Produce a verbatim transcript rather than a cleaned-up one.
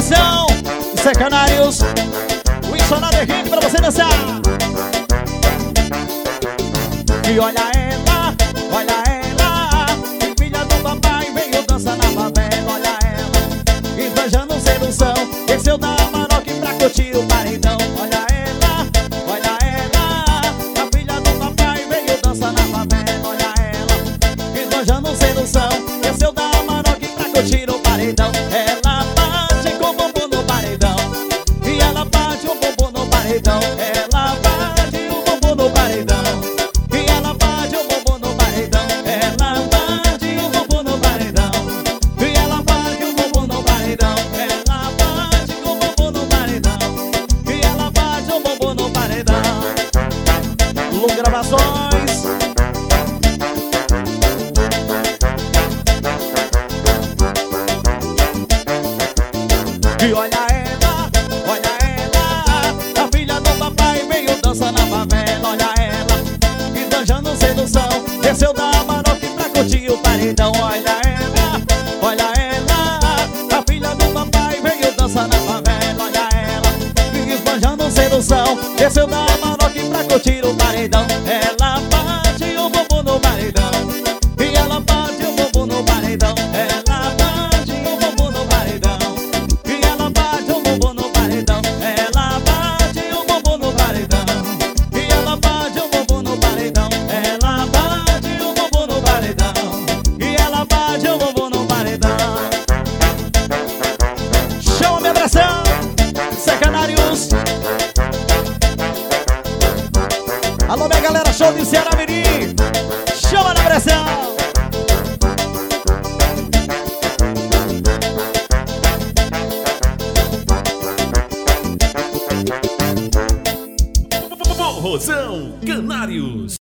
pressão. Secanários, o Insonário Henrique pra você dançar. E olha ela, olha ela, filha do papai, veio dançar na favela. Olha ela, esbanjando sedução, desceu da Amarok pra curtir o paredão. Olha ela, olha ela, a filha do papai veio dançar na favela. Olha ela, esbanjando sedução, desceu da Amarok pra curtir o paredão. Ela bate com o bumbum no paredão, e ela bate o bumbum no paredão. Ela bate o bumbum no paredão, e ela bate o bumbum no paredão. Ela bate o bumbum no paredão, e ela bate o bumbum no paredão. Ela bate o bumbum no paredão, e ela bate o bumbum no paredão. Lu Gravações. E olha ela, olha ela, a filha do papai veio dançar na favela. Olha ela, esbanjando sedução, desceu da Amarok pra curtir o paredão. Olha ela, olha ela, a filha do papai veio dançar na favela. Olha ela, esbanjando sedução, desceu da Amarok pra curtir o paredão. Ela bate o bumbum no paredão, e ela bate o bumbum no paredão. Ela bate o bumbum no paredão, e ela bate o bumbum no paredão. Ela bate o bumbum no paredão, e ela bate o bumbum no paredão. Ela bate o bumbum no paredão, e ela bate o bumbum no paredão. Chama minha pressão, Secanários. Alô minha galera, show de Ceará Mirim. Chama na pressão. Rosão Canários.